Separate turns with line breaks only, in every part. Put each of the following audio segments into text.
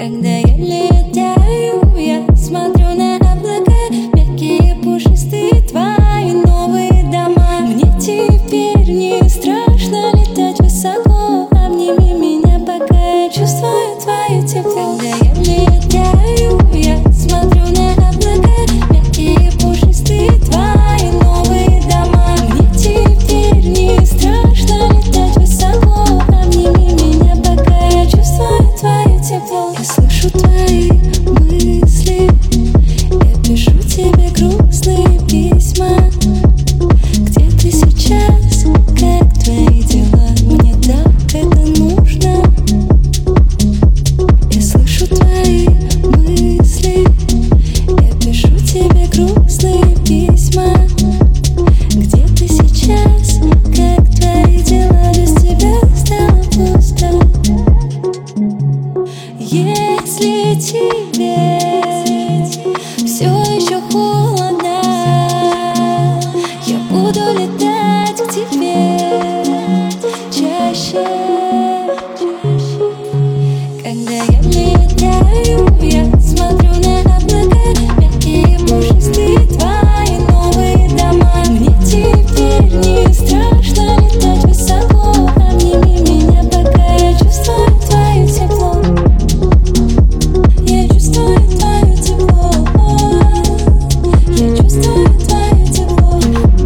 Когда я летаю, я смотрю на облака, мягкие, пушистые твои новые дома. Мне теперь не страшно летать высоко. Обними меня, пока я чувствую твое тепло. Когда я летаю, я смотрю на облака, мягкие, пушистые твои новые дома. Мне теперь не страшно летать высоко. Обними меня, пока я чувствую твое тепло. Я слышу твои мысли, я пишу тебе грустные письма. Где ты сейчас? Как твои дела? Мне так это нужно. Я слышу твои мысли, я пишу тебе грустные письма. Где ты сейчас? Как твои дела? Без тебя стало пусто. Если тебе все еще холодно, я буду летать к тебе чаще. Когда я летаю, я смотрю на облака, мягкие, пушистые твои новые дома. Мне теперь не страшно летать высоко. Обними меня, пока я чувствую твое тепло. Я чувствую твое тепло. Я чувствую твое тепло.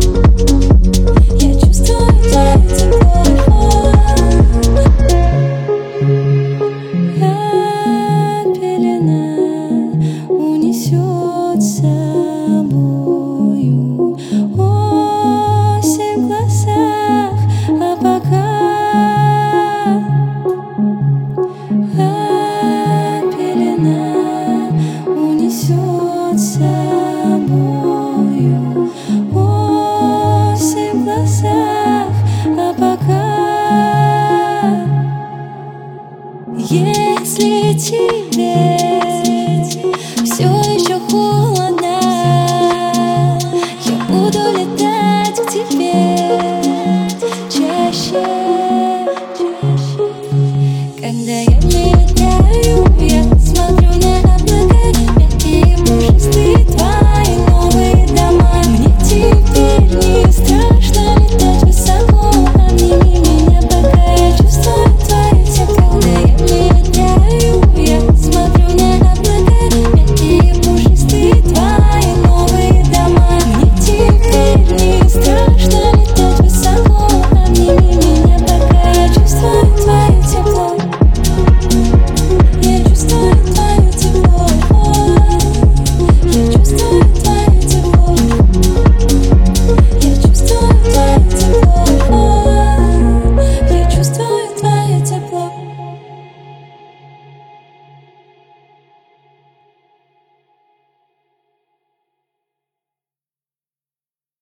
Я чувствую твое тепло. Пелена унесет с собою осень в глазах, а пока пелена унесет с собою осень в глазах, а пока если тебе